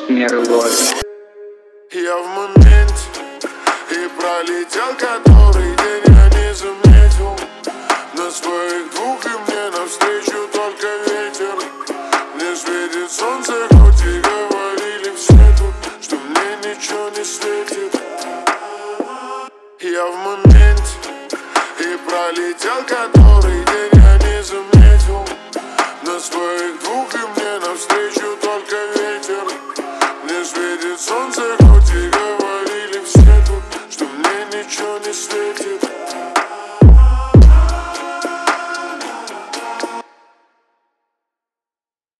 меры ловит. Я в моменте и пролетел который день, я не заметил на своих двух, и мне навстречу только ветер. Не светит солнце, хоть и говорили все тут, что мне ничего не светит. Я в моменте и пролетел который день, я не заметил на своих двух, и мне навстречу только ветер. Не светит солнце, хоть